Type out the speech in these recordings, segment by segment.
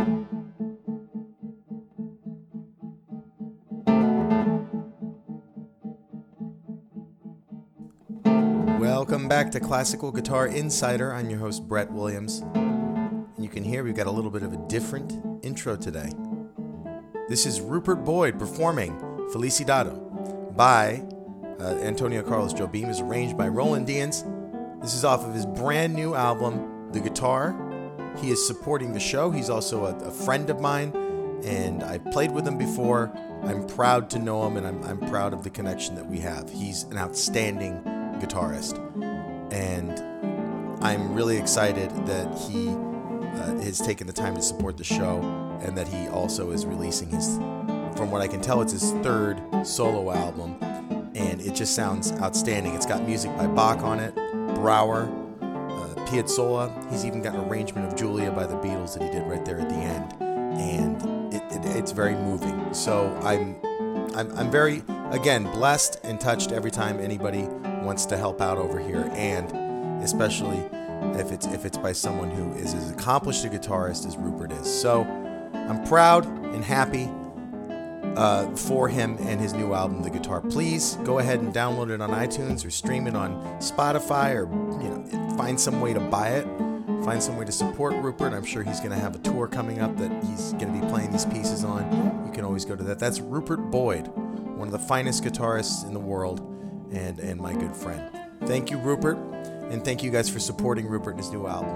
Welcome back to Classical Guitar Insider. I'm your host, Brett Williams. And you can hear we've got a little bit of a different intro today. This is Rupert Boyd performing Felicidado by Antonio Carlos Jobim. Is arranged by Roland Diaz. This is off of his brand new album, The Guitar. He is supporting the show. He's also a friend of mine, and I've played with him before. I'm proud to know him, and I'm proud of the connection that we have. He's an outstanding guitarist, and I'm really excited that he has taken the time to support the show, and that he also is releasing his, from what I can tell, it's his third solo album, and it just sounds outstanding. It's got music by Bach on it, Brouwer, Piazzolla. He's even got an arrangement of Julia by the Beatles that he did right there at the end, and it's very moving. So I'm very, again, blessed and touched every time anybody wants to help out over here, and especially if it's by someone who is as accomplished a guitarist as Rupert is. So I'm proud and happy for him and his new album, The Guitar. Please go ahead and download it on iTunes or stream it on Spotify, or find some way to buy it. Find some way to support Rupert. I'm sure he's going to have a tour coming up that he's going to be playing these pieces on. You can always go to that. That's Rupert Boyd, one of the finest guitarists in the world, and my good friend. Thank you, Rupert, and thank you guys for supporting Rupert and his new album.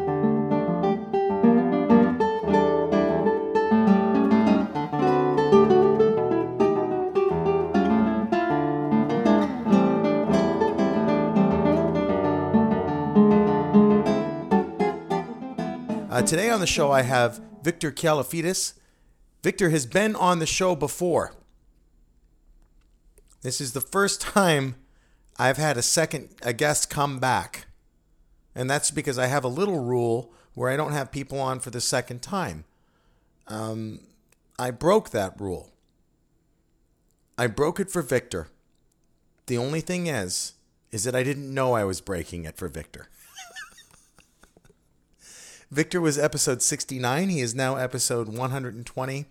Today on the show I have Victor Kialafidis. Victor has been on the show before. This is the first time I've had a guest come back. And that's because I have a little rule where I don't have people on for the second time. I broke that rule. I broke it for Victor. The only thing is that I didn't know I was breaking it for Victor. Victor was episode 69. He is now episode 120.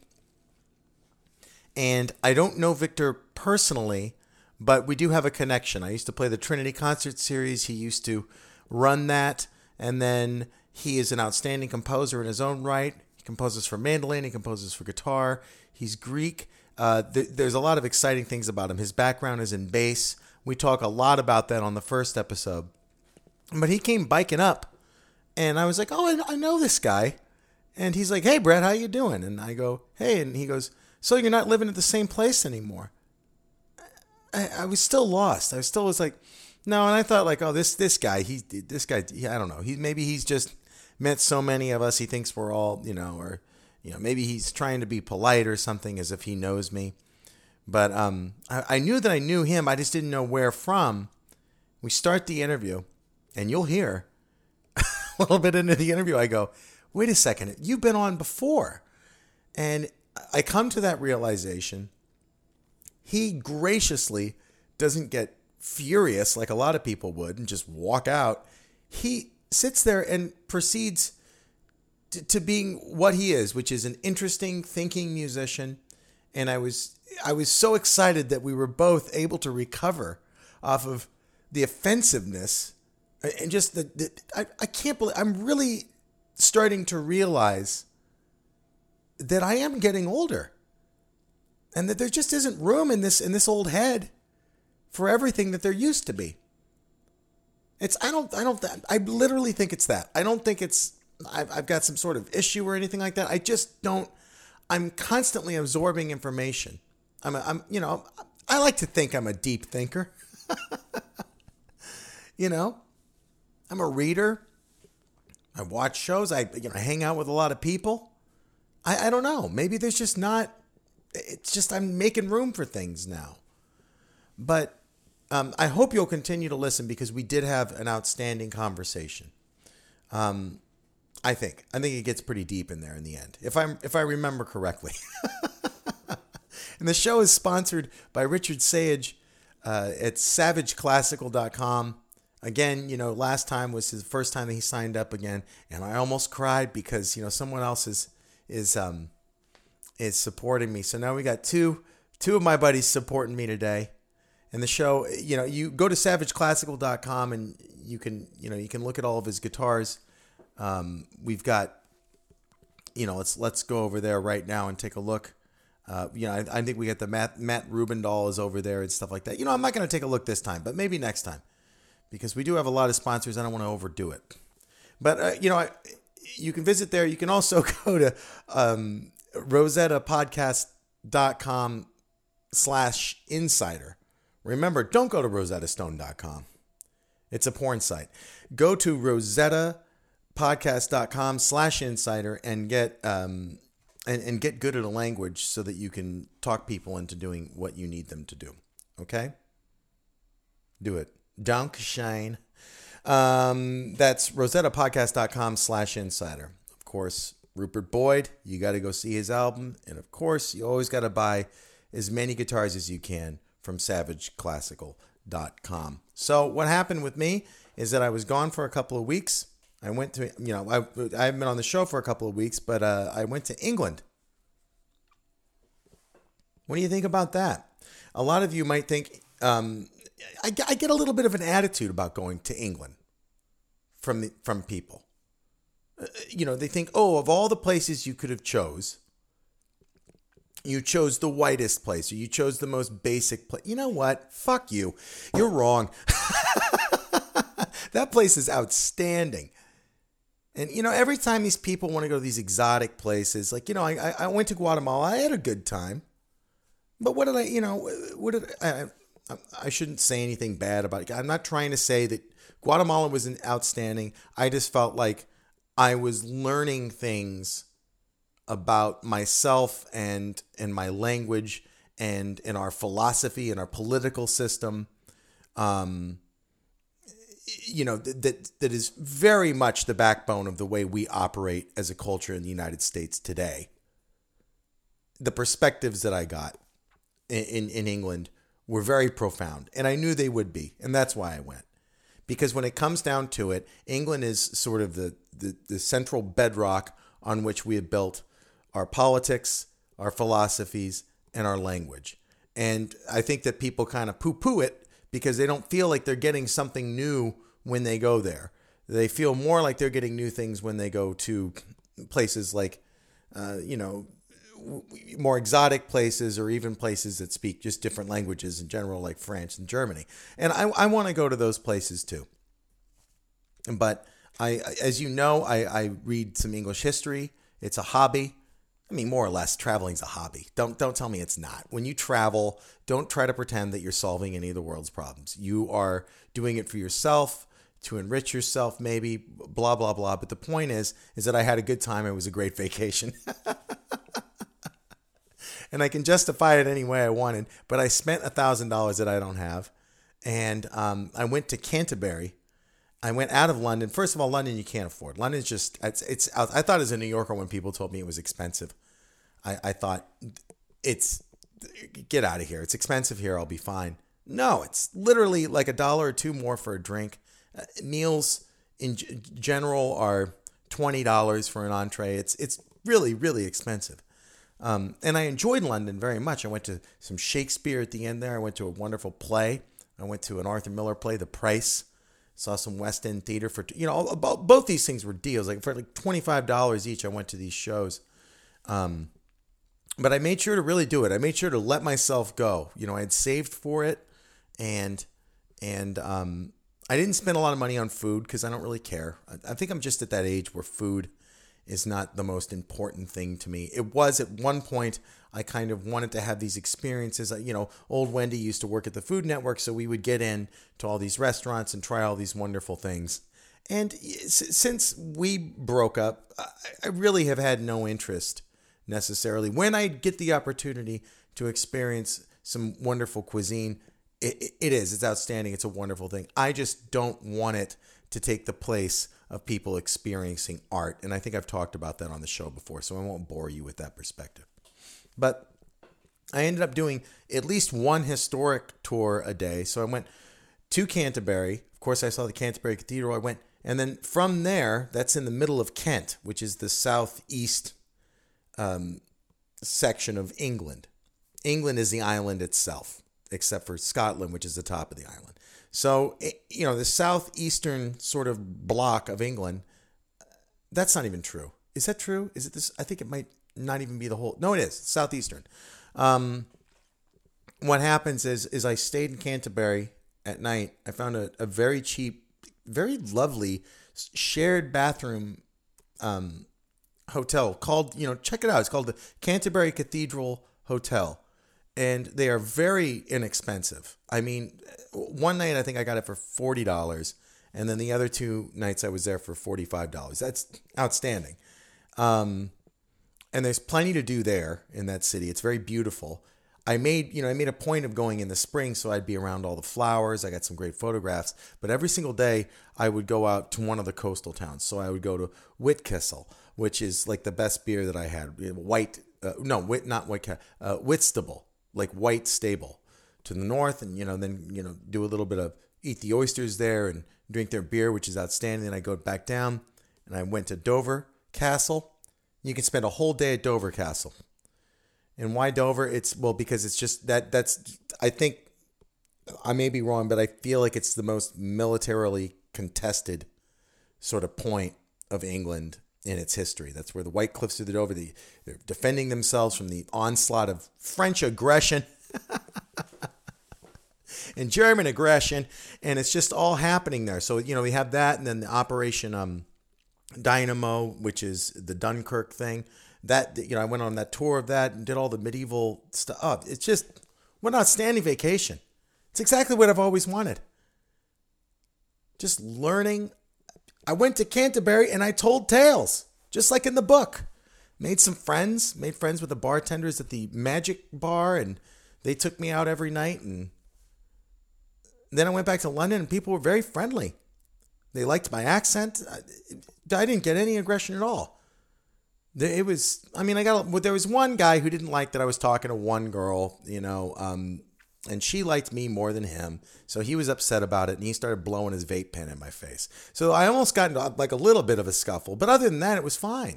And I don't know Victor personally, but we do have a connection. I used to play the Trinity Concert Series. He used to run that. And then he is an outstanding composer in his own right. He composes for mandolin. He composes for guitar. He's Greek. There's a lot of exciting things about him. His background is in bass. We talk a lot about that on the first episode. But he came biking up. And I was like, oh, I know this guy. And he's like, hey, Brett, how you doing? And I go, hey. And he goes, so you're not living at the same place anymore? I was still lost. I was like, no. And I thought like, oh, this guy, I don't know. Maybe he's just met so many of us. He thinks we're all, or, maybe he's trying to be polite or something as if he knows me. But I knew that I knew him. I just didn't know where from. We start the interview, and you'll hear a little bit into the interview, I go, wait a second, you've been on before. And I come to that realization. He graciously doesn't get furious like a lot of people would and just walk out. He sits there and proceeds to being what he is, which is an interesting thinking musician. And I was so excited that we were both able to recover off of the offensiveness. And just I can't believe, I'm really starting to realize that I am getting older, and that there just isn't room in this old head for everything that there used to be. I literally think it's that. I don't think I've got some sort of issue or anything like that. I just don't. I'm constantly absorbing information. I like to think I'm a deep thinker. I'm a reader. I watch shows. I hang out with a lot of people. I don't know. Maybe there's just not. It's just I'm making room for things now. But I hope you'll continue to listen, because we did have an outstanding conversation. I think it gets pretty deep in there in the end, if I remember correctly. And the show is sponsored by Richard Sage at SavageClassical.com. Again, last time was his first time that he signed up again, and I almost cried because someone else is supporting me. So now we got two of my buddies supporting me today. And the show, you go to savageclassical.com and you can look at all of his guitars. We've got, let's go over there right now and take a look. I think we got the Matt Rubendahl is over there and stuff like that. I'm not going to take a look this time, but maybe next time, because we do have a lot of sponsors. I don't want to overdo it. But, you can visit there. You can also go to rosettapodcast.com/insider. Remember, don't go to rosettastone.com. It's a porn site. Go to rosettapodcast.com/insider and get and get good at a language so that you can talk people into doing what you need them to do. Okay? Do it. Dankeschön. That's rosettapodcast.com/insider. Of course, Rupert Boyd, you got to go see his album. And of course, you always got to buy as many guitars as you can from savageclassical.com. So what happened with me is that I was gone for a couple of weeks. I went to, I haven't been on the show for a couple of weeks, but I went to England. What do you think about that? A lot of you might think, I get a little bit of an attitude about going to England from people. They think, of all the places you could have chose, you chose the whitest place, or you chose the most basic place. You know what? Fuck you. You're wrong. That place is outstanding. And, every time these people want to go to these exotic places, like, I went to Guatemala. I had a good time. But what did I shouldn't say anything bad about it. I'm not trying to say that Guatemala was outstanding. I just felt like I was learning things about myself and my language and in our philosophy and our political system, that is very much the backbone of the way we operate as a culture in the United States today. The perspectives that I got in England were very profound, and I knew they would be, and that's why I went. Because when it comes down to it, England is sort of the central bedrock on which we have built our politics, our philosophies, and our language. And I think that people kind of poo-poo it because they don't feel like they're getting something new when they go there. They feel more like they're getting new things when they go to places like, more exotic places, or even places that speak just different languages in general, like France and Germany. And I want to go to those places too. But as you know, I read some English history. It's a hobby. I mean, more or less, traveling's a hobby. Don't tell me it's not. When you travel, don't try to pretend that you're solving any of the world's problems. You are doing it for yourself, to enrich yourself, maybe, blah, blah, blah. But the point is that I had a good time. It was a great vacation. And I can justify it any way I wanted. But I spent $1,000 that I don't have. And I went to Canterbury. I went out of London. First of all, London you can't afford. London's just, it's. I thought as a New Yorker when people told me it was expensive. I thought, get out of here. It's expensive here. I'll be fine. No, it's literally like $1 or $2 more for a drink. Meals in general are $20 for an entree. It's really, really expensive. And I enjoyed London very much. I went to some Shakespeare at the end there. I went to a wonderful play. I went to an Arthur Miller play, The Price. Saw some West End theater for, both these things were deals. Like for like $25 each, I went to these shows. But I made sure to really do it. I made sure to let myself go. I had saved for it, and I didn't spend a lot of money on food because I don't really care. I think I'm just at that age where food is not the most important thing to me. It was at one point. I kind of wanted to have these experiences. Old Wendy used to work at the Food Network, so we would get in to all these restaurants and try all these wonderful things. And since we broke up, I really have had no interest necessarily. When I get the opportunity to experience some wonderful cuisine, it's outstanding. It's a wonderful thing. I just don't want it to take the place of people experiencing art. And I think I've talked about that on the show before, so I won't bore you with that perspective. But I ended up doing at least one historic tour a day. So I went to Canterbury. Of course, I saw the Canterbury Cathedral. I went, and then from there, that's in the middle of Kent, which is the southeast section of England. England is the island itself, except for Scotland, which is the top of the island. So, the southeastern sort of block of England, that's not even true. Is that true? Is it this? I think it might not even be the whole. No, it is. Southeastern. What happens is I stayed in Canterbury at night. I found a very cheap, very lovely shared bathroom hotel called, check it out. It's called the Canterbury Cathedral Hotel. And they are very inexpensive. I mean, one night I think I got it for $40. And then the other 2 nights I was there for $45. That's outstanding. And there's plenty to do there in that city. It's very beautiful. I made a point of going in the spring so I'd be around all the flowers. I got some great photographs. But every single day I would go out to one of the coastal towns. So I would go to Whitcastle, which is like the best beer that I had. Whitstable, like White Stable to the north. And, then, do a little bit of eat the oysters there and drink their beer, which is outstanding. Then I go back down and I went to Dover Castle. You can spend a whole day at Dover Castle. And why Dover? Because it's just that's, I think, I may be wrong, but I feel like it's the most militarily contested sort of point of England in its history. That's where the White Cliffs of the Dover, they're defending themselves from the onslaught of French aggression and German aggression. And it's just all happening there. So, we have that, and then the Operation Dynamo, which is the Dunkirk thing. That, I went on that tour of that and did all the medieval stuff. Oh, it's just, what an outstanding vacation. It's exactly what I've always wanted. Just learning. I went to Canterbury and I told tales, just like in the book. Made friends with the bartenders at the Magic Bar, and they took me out every night. And then I went back to London and people were very friendly. They liked my accent. I didn't get any aggression at all. There was one guy who didn't like that I was talking to one girl, and she liked me more than him. So he was upset about it, and he started blowing his vape pen in my face. So I almost got into like a little bit of a scuffle, but other than that, it was fine.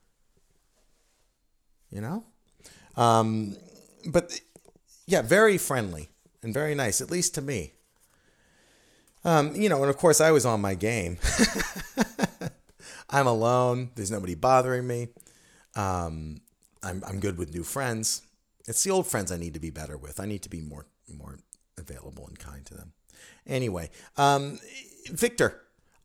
But yeah, very friendly and very nice, at least to me. And of course I was on my game. I'm alone. There's nobody bothering me. I'm good with new friends. It's the old friends I need to be better with. I need to be more available and kind to them. Anyway, Victor,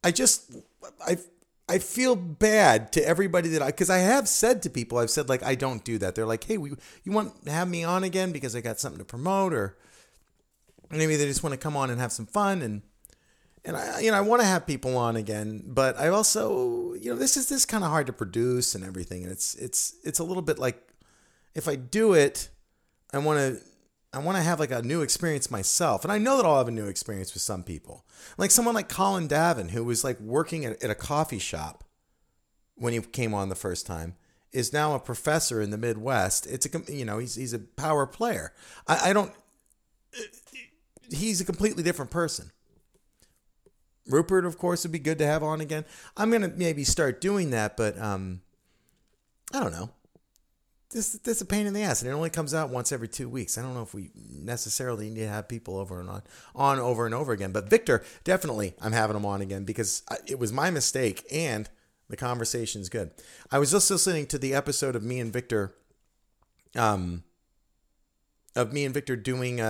I feel bad to everybody because I have said to people, I've said, like, I don't do that. They're like, hey, you want to have me on again because I got something to promote, or maybe they just want to come on and have some fun. And I want to have people on again, but I also, this is kind of hard to produce and everything. And it's a little bit like, if I do it, I want to have like a new experience myself. And I know that I'll have a new experience with some people, like someone like Colin Davin, who was like working at a coffee shop when he came on the first time, is now a professor in the Midwest. He's a power player. He's a completely different person. Rupert, of course, would be good to have on again. I'm going to maybe start doing that, but I don't know. This is a pain in the ass, and it only comes out once every 2 weeks. I don't know if we necessarily need to have people over and on over and over again. But Victor, definitely, I'm having him on again because it was my mistake, and the conversation's good. I was just listening to the episode of me and Victor, doing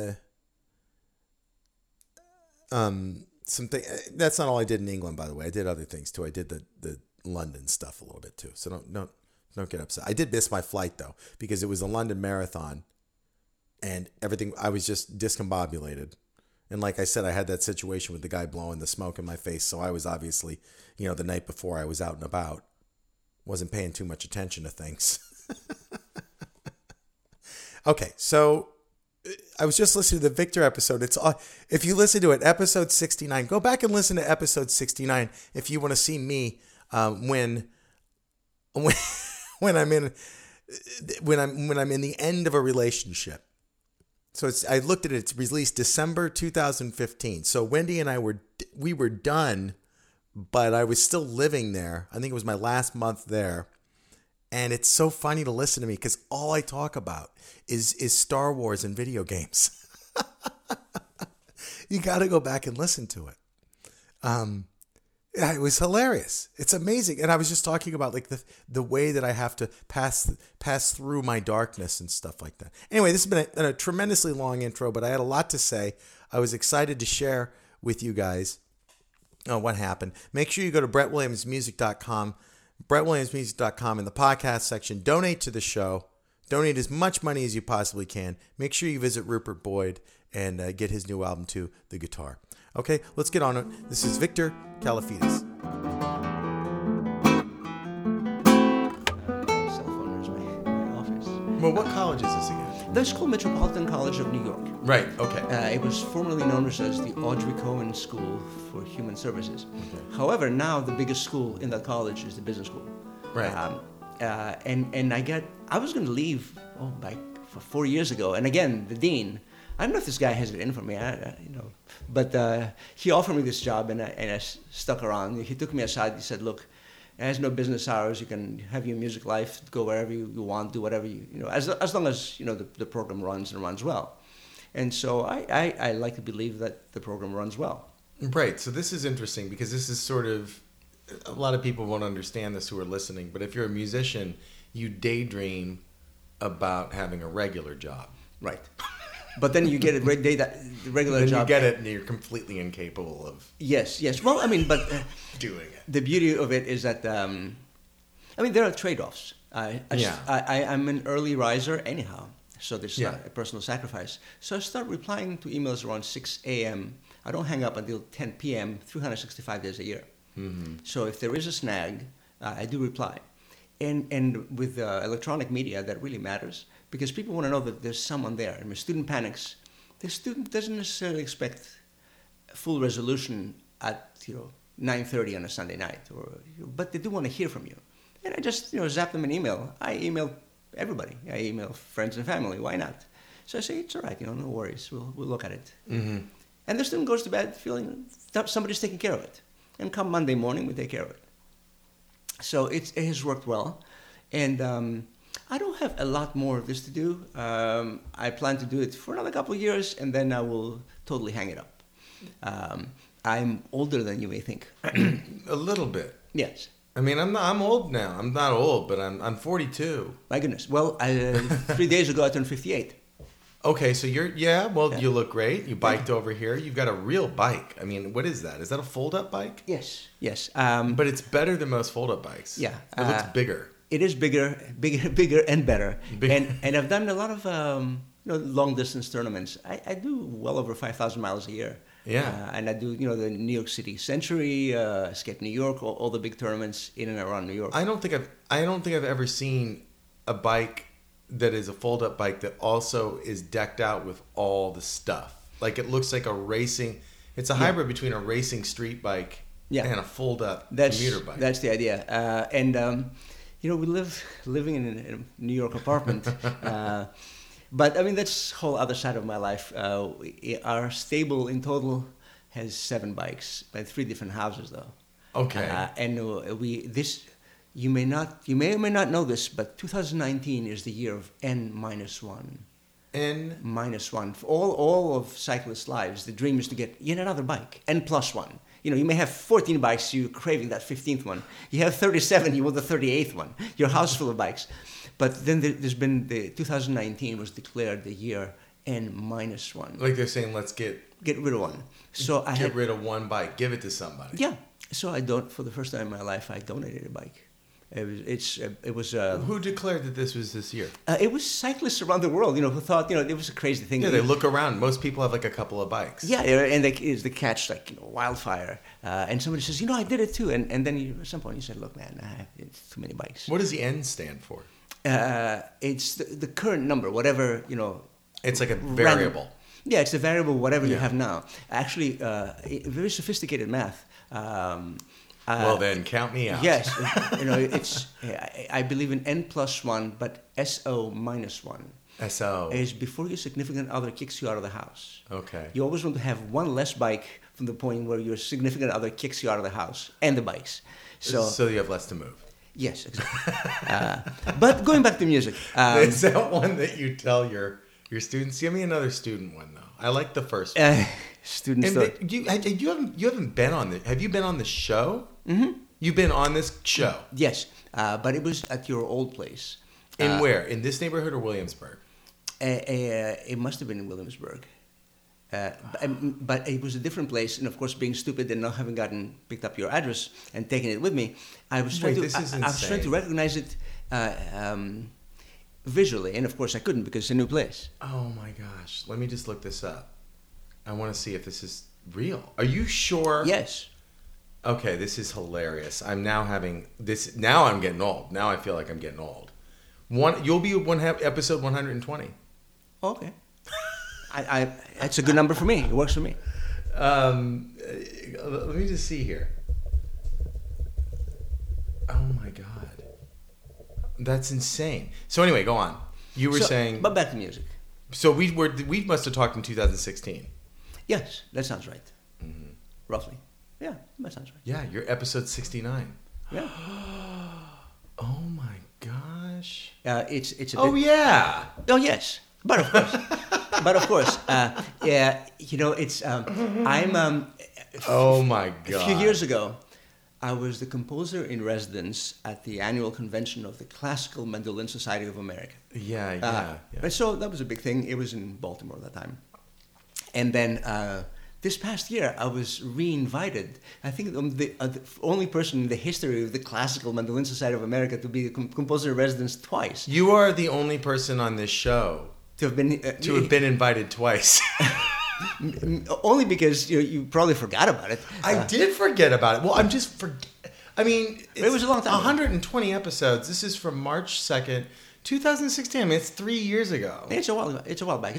something. That's not all I did in England, by the way. I did other things too. I did the London stuff a little bit too. So don't get upset. I did miss my flight though, because it was a London marathon and everything. I was just discombobulated. And like I said, I had that situation with the guy blowing the smoke in my face. So I was obviously, the night before I was out and about, wasn't paying too much attention to things. Okay. So I was just listening to the Victor episode. If you listen to it, episode 69, go back and listen to episode 69 if you want to see me when I'm in the end of a relationship. So I looked at it. It's released December 2015. So Wendy and I were done, but I was still living there. I think it was my last month there, And it's so funny to listen to me because all I talk about is Star Wars and video games. You got to go back and listen to it. Yeah, it was hilarious. It's amazing. And I was just talking about like the way that I have to pass through my darkness and stuff like that. Anyway, this has been a tremendously long intro, but I had a lot to say. I was excited to share with you guys what happened. Make sure you go to BrettWilliamsMusic.com, BrettWilliamsMusic.com in the podcast section. Donate to the show. Donate as much money as you possibly can. Make sure you visit Rupert Boyd and get his new album too, The Guitar. Okay, let's get on it. This is Victor Kalafides. Cell phone is my office. Well, what college is this again? That's called Metropolitan College of New York. Right, okay. It was formerly known as the Audrey Cohen School for Human Services. Okay. However, now the biggest school in that college is the business school. Right. And I was going to leave for 4 years ago. And again, the dean, I don't know if this guy has it in for me, but he offered me this job and I stuck around. He took me aside. He said, "Look, it has no business hours. You can have your music life, go wherever you want, do whatever as long as the program runs and runs well." And so I like to believe that the program runs well. Right. So this is interesting because this is sort of, a lot of people won't understand this who are listening, but if you're a musician, you daydream about having a regular job. Right. But then you get a the regular then job. You get it, and you're completely incapable of. Yes. Well, I mean, but doing it. The beauty of it is that there are trade-offs. I'm an early riser anyhow, so there's not a personal sacrifice. So I start replying to emails around 6 a.m. I don't hang up until 10 p.m. 365 days a year. Mm-hmm. So if there is a snag, I do reply. And with electronic media, that really matters. Because people want to know that there's someone there. And when a student panics, the student doesn't necessarily expect full resolution at 9:30 on a Sunday night, but they do want to hear from you. And I just zap them an email. I email everybody. I email friends and family. Why not? So I say it's all right. No worries. We'll look at it. Mm-hmm. And the student goes to bed feeling that somebody's taking care of it. And come Monday morning, we take care of it. So it has worked well, and. I don't have a lot more of this to do. I plan to do it for another couple of years, and then I will totally hang it up. I'm older than you may think. A little bit. Yes. I mean, I'm old now. I'm not old, but I'm 42. My goodness. Well, 3 days ago I turned 58. Okay, so you look great. You biked over here. You've got a real bike. I mean, what is that? Is that a fold-up bike? Yes. But it's better than most fold-up bikes. Yeah. It looks bigger. It is bigger and better. And I've done a lot of long distance tournaments. I do well over 5,000 miles a year. Yeah. And I do the New York City Century, Skate New York, all the big tournaments in and around New York. I don't think I've ever seen a bike that is a fold-up bike that also is decked out with all the stuff. Like it looks like a racing. It's a hybrid between a racing street bike and a fold-up commuter bike. That's the idea. We living in a New York apartment, but I mean that's the whole other side of my life. Our stable in total has 7 bikes, but 3 different houses though. Okay. You may or may not know this, but 2019 is the year of N-1. N-1. For all of cyclists' lives, the dream is to get yet another bike, N+1. You may have 14 bikes, you're craving that 15th one. You have 37, you want the 38th one. Your house full of bikes. But then there's been 2019 was declared the year N-1. Like they're saying, let's get rid of one. So I get rid of one bike, give it to somebody. Yeah. So for the first time in my life, I donated a bike. It was. Who declared that this was this year? It was cyclists around the world, who thought, it was a crazy thing. Yeah, they look around. Most people have like a couple of bikes. Yeah, and it's the catch, wildfire. And somebody says, I did it too. And then at some point you said, look, man, it's too many bikes. What does the N stand for? It's the current number, whatever, It's like a variable. Random. Yeah, it's a variable, whatever you have now. Actually, very sophisticated math. Well, then count me out. Yes, it's. I believe in N+1, but SO-1. SO is before your significant other kicks you out of the house. Okay. You always want to have one less bike from the point where your significant other kicks you out of the house and the bikes. So you have less to move. Yes, exactly. But going back to music. Is that one that you tell your students? Give me another student one, though. I like the first one. Students. And you haven't been on the. Have you been on the show? Mm-hmm. You've been on this show. Yes, but it was at your old place. In where? In this neighborhood or Williamsburg? It must have been in Williamsburg. But it was a different place, and of course, being stupid and not having picked up your address and taken it with me, I was trying to recognize it visually, and of course, I couldn't because it's a new place. Oh my gosh! Let me just look this up. I want to see if this is real. Are you sure? Yes. Okay, this is hilarious. I'm now having this. Now I'm getting old. Now I feel like I'm getting old. You'll be episode 120. Okay. That's a good number for me. It works for me. Let me just see here. Oh my God, that's insane. So anyway, go on. You were saying, but back to music. So we must have talked in 2016. Yes, that sounds right. Mm-hmm. Roughly. Yeah, that sounds right. Yeah, you're episode 69. Yeah. Oh my gosh. It's a Oh bit, yeah. Oh yes. But of course, yeah. You know, it's. I'm. Oh my God! A few years ago, I was the composer in residence at the annual convention of the Classical Mandolin Society of America. Yeah. And so that was a big thing. It was in Baltimore at that time, and then this past year, I was re-invited. I think I'm the only person in the history of the Classical Mandolin Society of America to be a composer in residence twice. You are the only person on this show to have been invited twice. Only because you probably forgot about it. I did forget about it. Well, I'm just I mean, it was a long time. 120 episodes. This is from March 2nd, 2016. I mean, it's 3 years ago. It's a while back.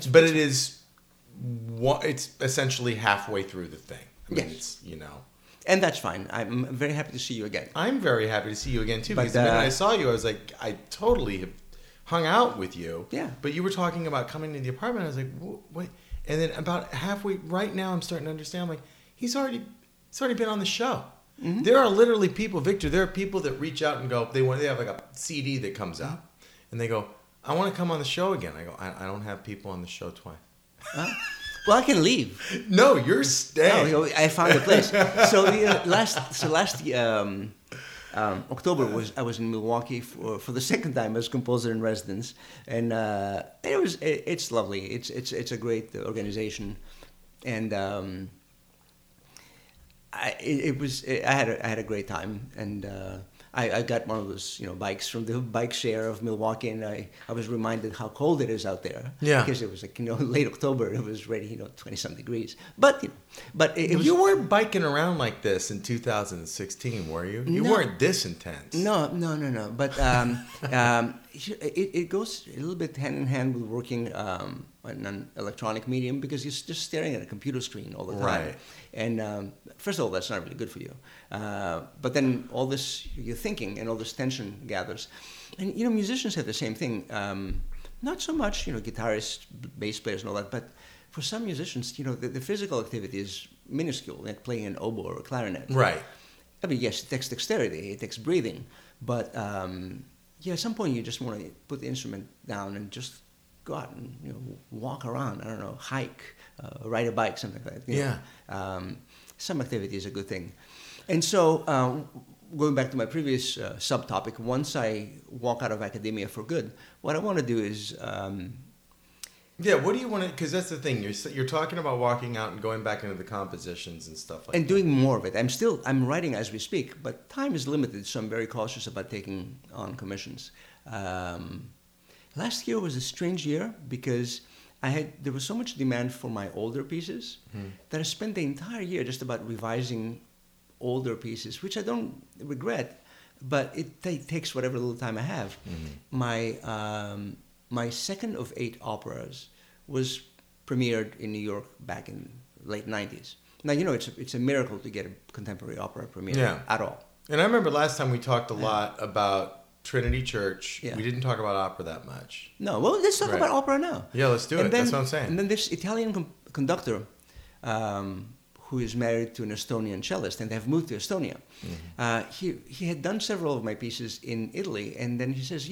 It's essentially halfway through the thing. I mean, yes. It's, And that's fine. I'm very happy to see you again. I'm very happy to see you again, too. Because the minute I saw you, I was like, I totally have hung out with you. Yeah. But you were talking about coming to the apartment. I was like, wait. And then about halfway, right now, I'm starting to understand. I'm like, he's already been on the show. Mm-hmm. There are literally people, Victor. There are people that reach out and go. They have like a CD that comes out, and they go, "I want to come on the show again." I go, "I don't have people on the show twice." Well, I can leave. No, you're staying. No, I found a place. So last October I was in Milwaukee for the second time as composer in residence, and it's lovely. It's a great organization, and I had a great time, and I got one of those bikes from the bike share of Milwaukee, and I was reminded how cold it is out there. Yeah, because it was like late October, it was already 20-some degrees. But it was. You weren't biking around like this in 2016, were you? You weren't this intense. No. But it goes a little bit hand in hand with working on an electronic medium because you're just staring at a computer screen all the time. Right. And first of all, that's not really good for you. But then all this, you're thinking, and all this tension gathers. And, musicians have the same thing. Not so much, guitarists, bass players and all that, but for some musicians, the physical activity is minuscule, like playing an oboe or a clarinet. Right. I mean, yes, it takes dexterity, it takes breathing, but at some point you just want to put the instrument down and just go out and walk around. I don't know, hike, ride a bike, something like that. Yeah. Some activity is a good thing, and so going back to my previous subtopic, once I walk out of academia for good, what I want to do is. What do you want to? Because that's the thing. You're talking about walking out and going back into the compositions and stuff like that. And doing more of it. I'm writing as we speak, but time is limited, so I'm very cautious about taking on commissions. Last year was a strange year because there was so much demand for my older pieces that I spent the entire year just about revising older pieces, which I don't regret, but it takes whatever little time I have. Mm-hmm. My second of 8 operas was premiered in New York back in late 90s. Now, it's a miracle to get a contemporary opera premiered at all. And I remember last time we talked a lot about Trinity Church. Yeah. We didn't talk about opera that much. No, well, let's talk about opera now. Yeah, let's do it. That's what I'm saying. And then this Italian conductor, who is married to an Estonian cellist, and they have moved to Estonia. He had done several of my pieces in Italy, and then he says,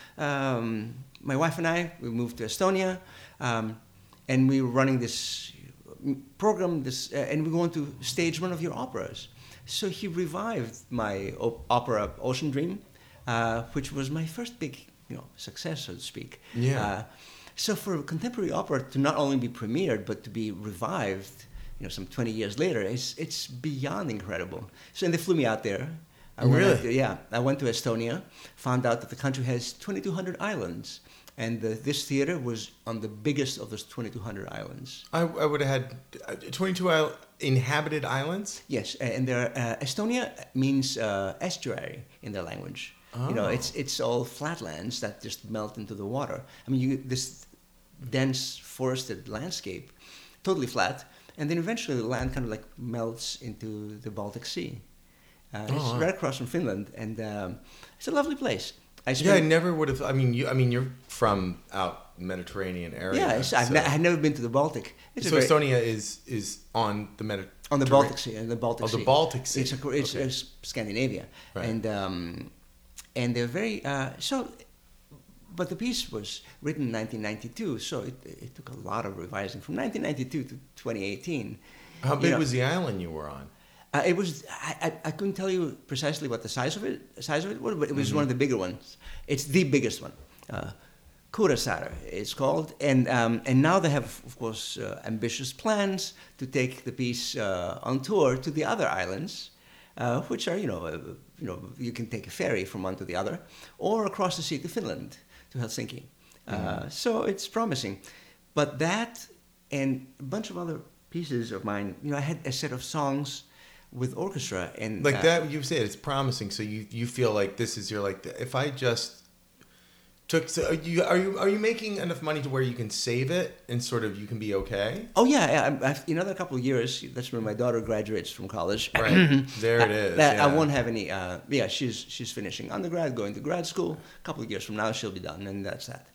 my wife and I, we moved to Estonia, and we were running this program, and we want to stage one of your operas. So he revived my opera Ocean Dream, which was my first big success, so to speak. Yeah. So for contemporary opera to not only be premiered but to be revived, some 20 years later, it's beyond incredible. So and they flew me out there. I went to Estonia, found out that the country has 2,200 islands, and this theater was on the biggest of those 2,200 islands. I would have had 22 inhabited islands. Yes, and Estonia means estuary in their language. Oh. It's all flatlands that just melt into the water. I mean, this dense forested landscape, totally flat, and then eventually the land kind of like melts into the Baltic Sea. It's right across from Finland, and it's a lovely place. I never would have. I mean, you're from out Mediterranean area. Yeah, I had never been to the Baltic. Estonia is on the Mediterranean. On the Baltic Sea, the Baltic Sea. It's Scandinavia, right. And they're very But the piece was written in 1992, so it took a lot of revising from 1992 to 2018. How big was the island you were on? It was. I couldn't tell you precisely what the size of it was, but it was one of the bigger ones. It's the biggest one. Kuressaare it's called, and now they have, of course, ambitious plans to take the piece on tour to the other islands, which are you can take a ferry from one to the other, or across the sea to Finland, to Helsinki. So it's promising, but that and a bunch of other pieces of mine. I had a set of songs with orchestra and like that. You said it's promising, so you feel like this is if I just took. So are you making enough money to where you can save it and sort of you can be okay? Oh yeah, in another couple of years, that's when my daughter graduates from college. Right there it is. I won't have any. She's finishing undergrad, going to grad school. A couple of years from now, she'll be done, and that's that.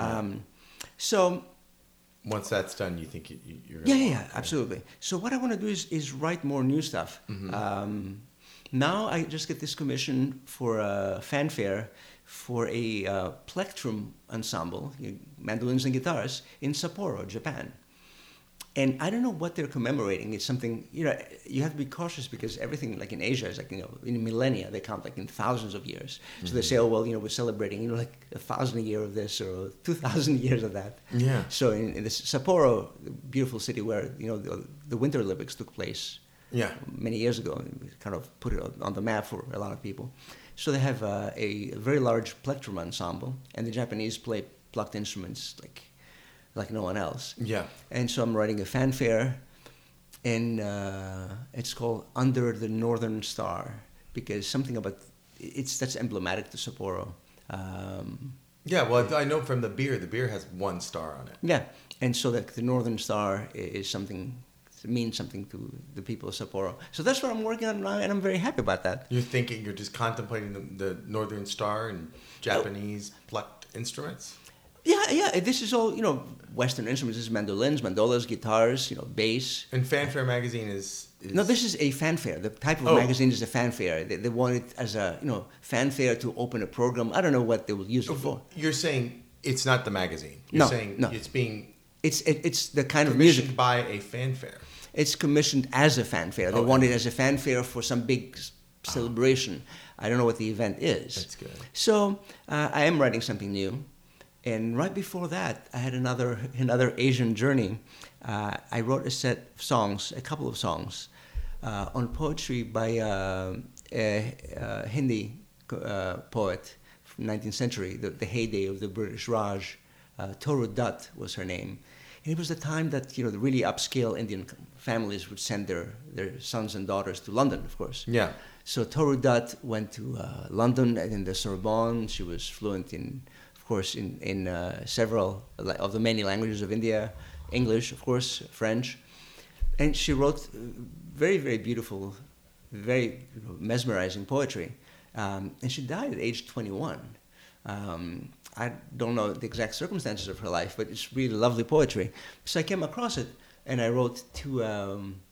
So. Once that's done, you think you're absolutely. So what I want to do is write more new stuff. Mm-hmm. Now I just get this commission for a fanfare for a plectrum ensemble, mandolins and guitars, in Sapporo, Japan. And I don't know what they're commemorating. It's something, you have to be cautious because everything, like in Asia, is in millennia. They count in thousands of years. Mm-hmm. So they say, we're celebrating, 1,000 a year of this or 2,000 years of that. Yeah. So in this Sapporo, beautiful city where, the Winter Olympics took place many years ago, and kind of put it on the map for a lot of people. So they have a very large plectrum ensemble, and the Japanese play plucked instruments like no one else. Yeah. And so I'm writing a fanfare, and it's called Under the Northern Star, because something about that's emblematic to Sapporo. I know from the beer has one star on it. Yeah, and so the Northern Star is something, means something to the people of Sapporo. So that's what I'm working on now, and I'm very happy about that. You're just contemplating the Northern Star and Japanese plucked instruments? Yeah. This is all, Western instruments. This is mandolins, mandolas, guitars, bass. And Fanfare magazine is... No, this is a fanfare. The type of magazine is a fanfare. They want it as a, fanfare to open a program. I don't know what they will use it for. You're saying it's not the magazine. You're saying it's being... It's the kind of music... Commissioned by a fanfare. It's commissioned as a fanfare. They want it as a fanfare for some big celebration. I don't know what the event is. That's good. So I am writing something new. And right before that, I had another Asian journey. I wrote a couple of songs, on poetry by a Hindi poet from the 19th century, the heyday of the British Raj. Toru Dutt was her name. And it was the time that the really upscale Indian families would send their sons and daughters to London, of course. Yeah. So Toru Dutt went to London and in the Sorbonne. She was fluent in several of the many languages of India, English, of course, French, and she wrote very, very beautiful, very mesmerizing poetry. And she died at age 21. I don't know the exact circumstances of her life, but it's really lovely poetry. So I came across it, and I wrote two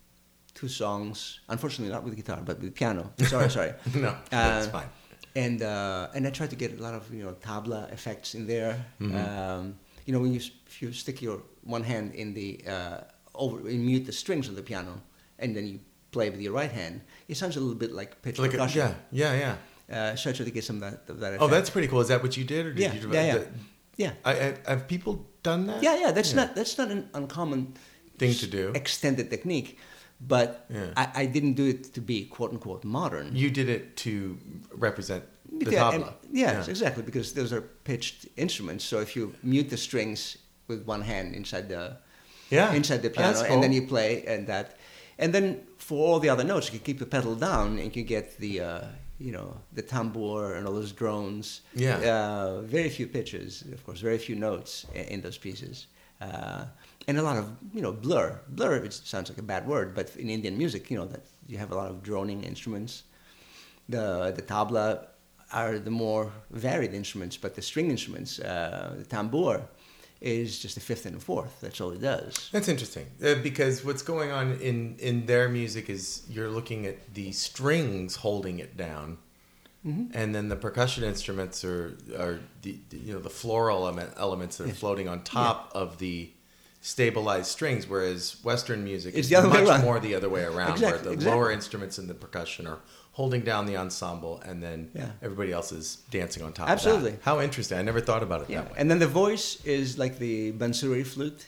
2 songs. Unfortunately, not with guitar, but with piano. Sorry. No, that's fine. And I tried to get a lot of tabla effects in there. Mm-hmm. When if you stick your one hand in the you mute the strings of the piano, and then you play with your right hand, it sounds a little bit like pitch percussion. Yeah. So I tried to get some of that effect. Oh, that's pretty cool. Is that what you did, or did you develop Yeah. Have people done that? Yeah. That's not an uncommon thing to do. Extended technique, but I didn't do it to be quote unquote modern. You did it to represent the tabla. Yes, exactly, because those are pitched instruments. So if you mute the strings with one hand inside the piano, cool. and then you play and then for all the other notes, you can keep the pedal down and you get the the tambour and all those drones. Yeah. Very few pitches, of course, very few notes in those pieces. And a lot of blur. Blur, it sounds like a bad word, but in Indian music, that you have a lot of droning instruments. The tabla are the more varied instruments, but the string instruments, the tambour, is just a fifth and a fourth. That's all it does. That's interesting because what's going on in their music is you're looking at the strings holding it down, and then the percussion instruments are the floral elements that are floating on top of the stabilized strings, whereas Western music is much more the other way around, where the lower instruments and the percussion are holding down the ensemble, and then everybody else is dancing on top of that. How interesting. I never thought about it that way. And then the voice is like the bansuri flute,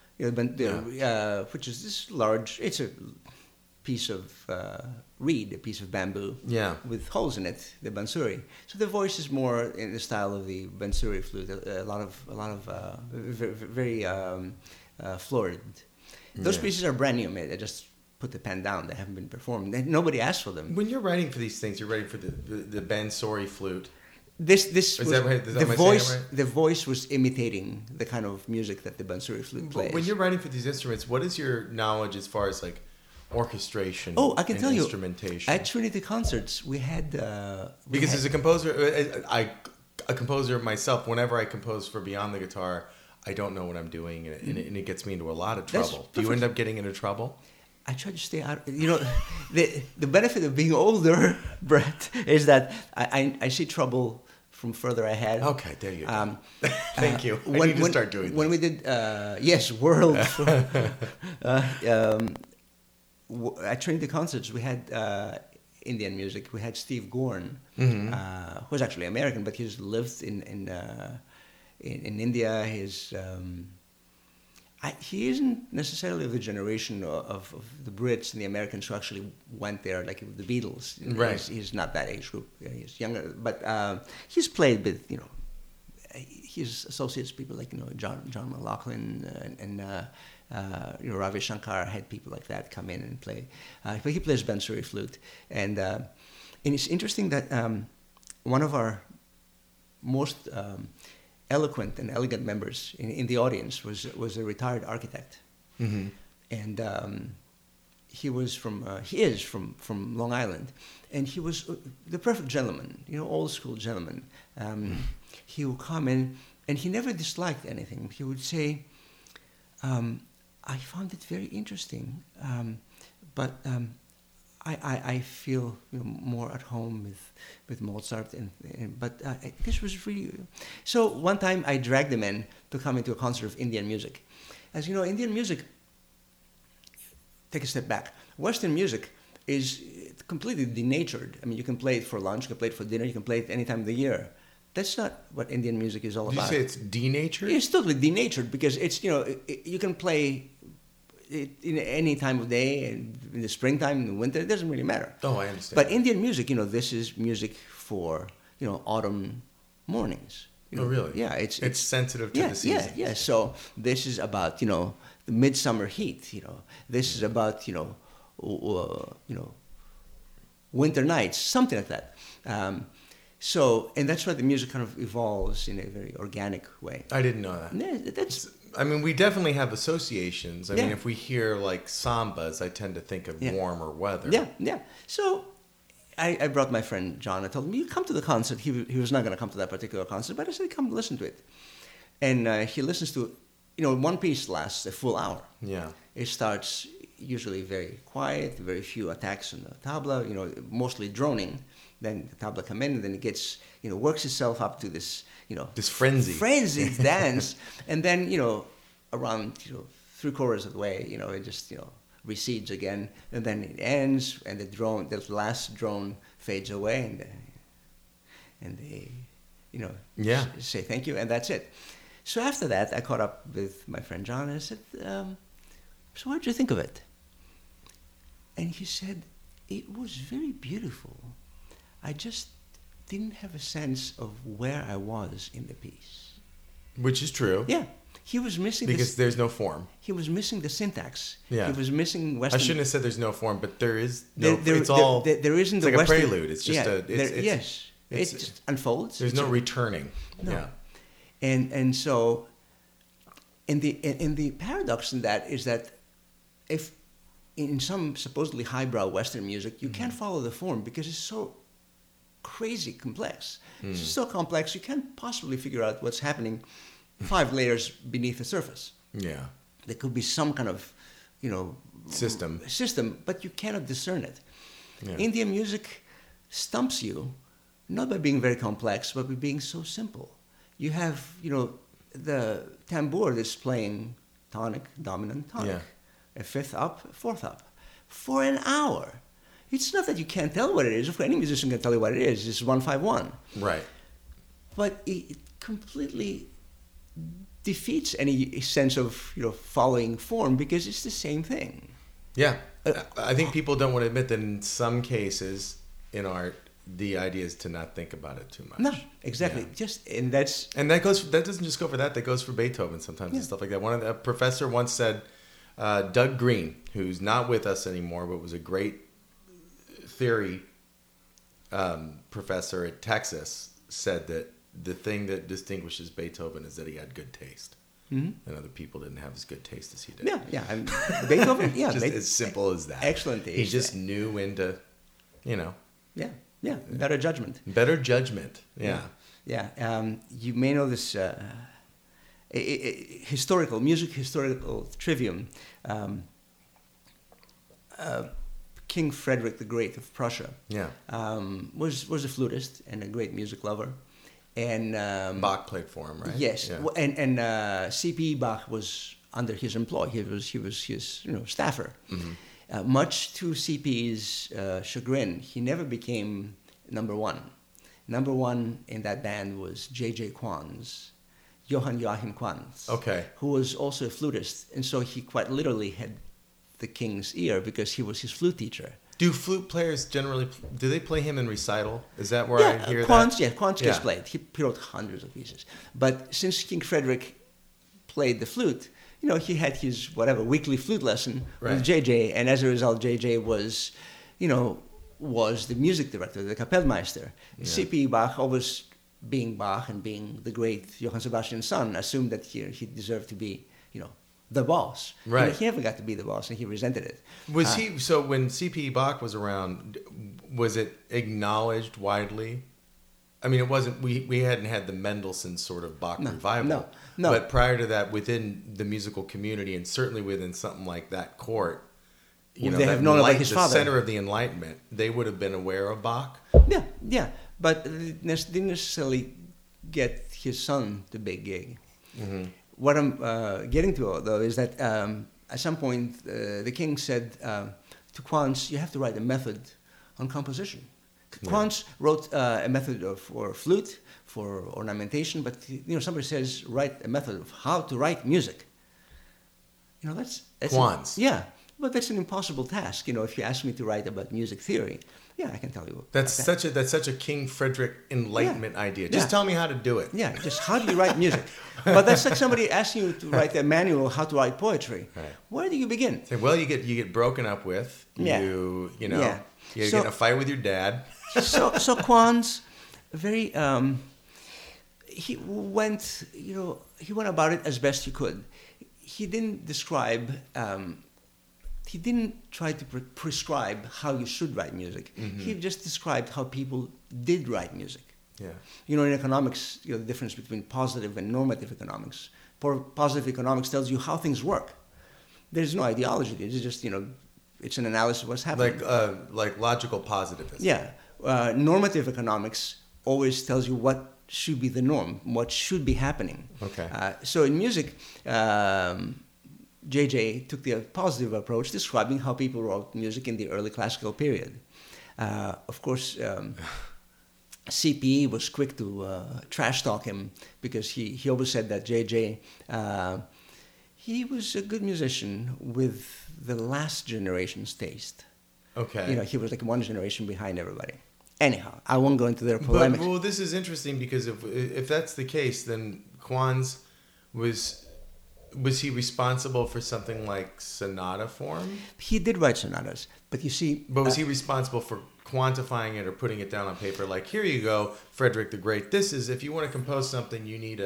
which is this large, it's a piece of reed, a piece of bamboo with holes in it, the bansuri. So the voice is more in the style of the bansuri flute, a lot of very florid. Those pieces are brand new. I just put the pen down. They haven't been performed. Nobody asked for them. When you're writing for these things, you're writing for the bansuri flute. This was that right? the voice. Right? The voice was imitating the kind of music that the bansuri flute plays. When you're writing for these instruments, what is your knowledge as far as like orchestration? I can tell you. Instrumentation. At Trinity Concerts, we had because as a composer, a composer myself, whenever I compose for Beyond the Guitar, I don't know what I'm doing, and it gets me into a lot of trouble. Do you end up getting into trouble? I try to stay out. The benefit of being older, Brett, is that I see trouble from further ahead. Okay, there you go. Thank you. I need to start doing this. When we did, World. At Trinity Concerts, we had Indian music. We had Steve Gorn, who was actually American, but he's lived in India. He isn't necessarily of the generation of the Brits and the Americans who actually went there, like the Beatles. Right. He's not that age group. He's younger, but he's played with his associates, people like John McLaughlin and Ravi Shankar had people like that come in and play. But he plays bansuri flute, and it's interesting that one of our most eloquent and elegant members in the audience was a retired architect, and he is from Long Island, and he was the perfect gentleman, old school gentleman. He would come in, and he never disliked anything. He would say, "I found it very interesting, but I feel more at home with Mozart, but this was really." So one time I dragged him in to come into a concert of Indian music. As you know, Indian music. Take a step back. Western music is completely denatured. I mean, you can play it for lunch, you can play it for dinner, you can play it any time of the year. That's not what Indian music is all about. Did you say it's denatured? It's totally denatured because it's you can play it in any time of day, in the springtime, in the winter, it doesn't really matter. Oh, I understand. But Indian music, this is music for autumn mornings. Oh, really? Yeah, it's sensitive to the season. Yeah. So this is about the midsummer heat. This is about winter nights, something like that. And that's why the music kind of evolves in a very organic way. I didn't know that. Yeah, we definitely have associations. I mean, if we hear like sambas, I tend to think of warmer weather. Yeah. So I brought my friend John. I told him, "You come to the concert." He was not going to come to that particular concert, but I said, "Come listen to it." And he listens to, one piece lasts a full hour. Yeah. It starts, usually very quiet, very few attacks on the tabla, mostly droning. Then the tabla come in, and then it gets, works itself up to this, this frenzied dance, and then, around, 3/4 of the way, it just, recedes again, and then it ends, and the last drone fades away, and they, say thank you, and that's it. So after that, I caught up with my friend John, and I said, so what did you think of it? And he said, it was very beautiful. I just didn't have a sense of where I was in the piece. Which is true. Yeah. He was missing because there's no form. He was missing the syntax. Yeah. He was missing Western. I shouldn't have said there's no form, but there is no. There isn't it's the like Western, a prelude. It's just it just unfolds. There's no returning. No. Yeah. And so, in the paradox in that is that if in some supposedly highbrow Western music you can't follow the form because it's so crazy complex. It's so complex you can't possibly figure out what's happening 5 layers beneath the surface. Yeah. There could be some kind of, system, but you cannot discern it. Yeah. Indian music stumps you, not by being very complex, but by being so simple. You have, the tambour that's playing tonic, dominant, tonic, a 5th up, 4th up, for an hour. It's not that you can't tell what it is. Of course, any musician can tell you what it is. It's 1-5-1. Right. But it completely defeats any sense of following form because it's the same thing. Yeah, I think people don't want to admit that in some cases in art, the idea is to not think about it too much. No, exactly. Yeah. That doesn't just go for that. That goes for Beethoven sometimes and stuff like that. A professor once said, Doug Green, who's not with us anymore, but was a great theory professor at Texas, said that the thing that distinguishes Beethoven is that he had good taste. Mm-hmm. And other people didn't have as good taste as he did. Yeah. Beethoven, just as simple as that. Excellent taste. He just knew when to, Yeah. Better judgment. Yeah. Yeah. You may know this historical trivium. King Frederick the Great of Prussia was a flutist and a great music lover. And Bach played for him, right? Yes, yeah. And C.P. Bach was under his employ. He was his staffer. Mm-hmm. Much to C.P.'s chagrin, he never became number one. Number one in that band was J.J. Quanz, Johann Joachim Quanz, who was also a flutist, and so he quite literally had the king's ear because he was his flute teacher. Do flute players generally, do they play him in recital? Is that where I hear that? Yeah, Quanz gets played. He wrote hundreds of pieces. But since King Frederick played the flute, he had his weekly flute lesson with JJ, and as a result, JJ was the music director, the Kapellmeister. Yeah. C.P. Bach, always being Bach and being the great Johann Sebastian's son, assumed that he deserved to be, the boss. Right. He never got to be the boss, and he resented it. So when C.P. Bach was around, was it acknowledged widely? I mean, it wasn't. We hadn't had the Mendelssohn sort of Bach revival. No. But prior to that, within the musical community, and certainly within something like that court, they have known about his father. The center of the Enlightenment, they would have been aware of Bach. Yeah. But they didn't necessarily get his son the big gig. Mm-hmm. What I'm getting to, though, is that at some point the king said to Quanz, you have to write a method on composition. Yeah. Quanz wrote a method for flute, for ornamentation, but somebody says write a method of how to write music. That's Quanz. Yeah, but that's an impossible task. If you ask me to write about music theory, I can tell you. That's such a King Frederick Enlightenment idea. Just tell me how to do it. Yeah, just how do you write music? But that's like somebody asking you to write a manual how to write poetry. Right. Where do you begin? Well, you get broken up with. You get in a fight with your dad. So Quanz, very he went about it as best he could. He didn't describe. He didn't try to prescribe how you should write music. Mm-hmm. He just described how people did write music. Yeah. In economics, the difference between positive and normative economics. Positive economics tells you how things work. there's no ideology. It's just, it's an analysis of what's happening. Like logical positivism. Yeah. Normative economics always tells you what should be the norm, what should be happening. Okay. So in music, JJ took the positive approach, describing how people wrote music in the early classical period. Of course, CPE was quick to trash talk him because he always said that JJ, he was a good musician with the last generation's taste. Okay. He was like one generation behind everybody. Anyhow, I won't go into their polemics. Well, this is interesting because if that's the case, then Quanz was he responsible for something like sonata form? He did write sonatas, but you see... But was he responsible for quantifying it or putting it down on paper? Like, here you go, Frederick the Great. This is, if you want to compose something, you need